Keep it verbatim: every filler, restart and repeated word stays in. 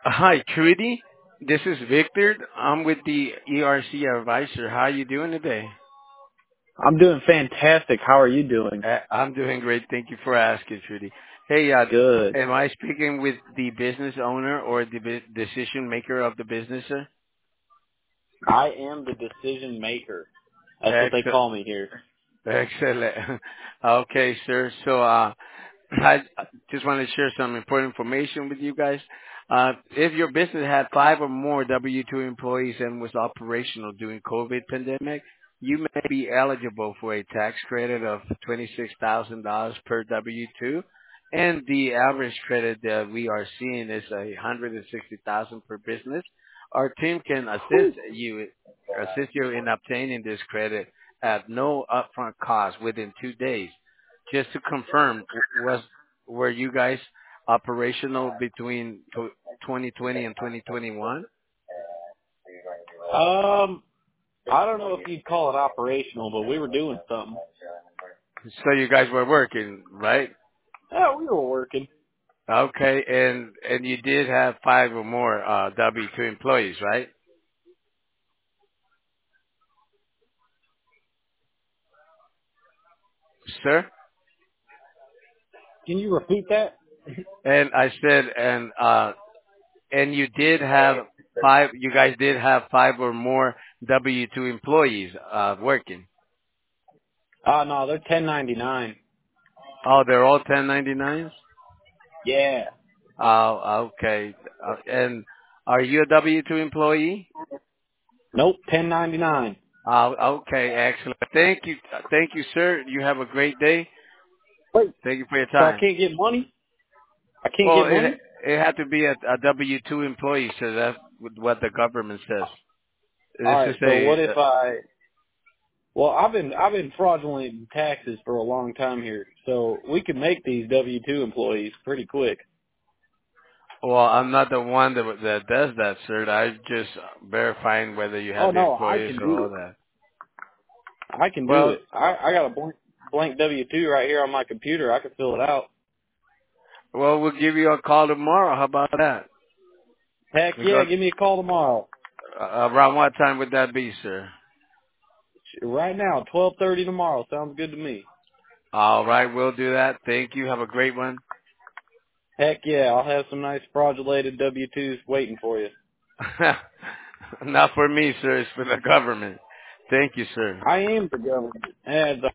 Hi, Trudy. This is Victor. I'm with the E R C Advisor. How are you doing today? I'm doing fantastic. How are you doing? Uh, I'm doing great. Thank you for asking, Trudy. Hey, uh, Good. am I speaking with the business owner or the bu- decision maker of the business, sir? I am the decision maker. That's what they Excellent. call me here. Excellent. Okay, sir. So, uh, I just wanted to share some important information with you guys. Uh, if your business had five or more W two employees and was operational during COVID pandemic, you may be eligible for a tax credit of twenty-six thousand dollars per W two. And the average credit that we are seeing is a one hundred sixty thousand dollars per business. Our team can assist you, assist you in obtaining this credit at no upfront cost within two days. Just to confirm, w- was were you guys operational between tw- twenty twenty and twenty twenty-one? Um, I don't know if you'd call it operational, but we were doing something. So you guys were working, right? Yeah, we were working. Okay, and and you did have five or more uh, W two employees, right, sir? Can you repeat that? And I said, and uh, and you did have five. You guys did have five or more W two employees uh, working. Oh, no, they're ten ninety-nine. Oh, they're all ten ninety-nines. Yeah. Oh, okay. Uh, and are you a W two employee? Nope, ten ninety-nine. Oh, okay, excellent. Thank you. Thank you, sir. You have a great day. Wait, Thank you for your so I time. can't get money? I can't Well, get it money? it had to be a, a W two employee, sir. That's what the government says. All This right, is so a what if I, well, I've been, I've been fraudulent in taxes for a long time here, so we can make these W two employees pretty quick. well, I'm not the one that that does that, sir. I'm just verifying whether you Oh have the no, I employees can or do all it. that. I can do Well, it. I, I got a blank, blank W two right here on my computer. I can fill it out. well, we'll give you a call tomorrow. How about that? Heck We yeah, go give me a call tomorrow. uh, around what time would that be, sir? Right now, twelve thirty tomorrow. Sounds good to me. All right, we'll do that. Thank you. Have a great one. Heck yeah, I'll have some nice fraudulated W twos waiting for you. Not for me, sir. It's for the government. Thank you, sir. I am the government. Yeah,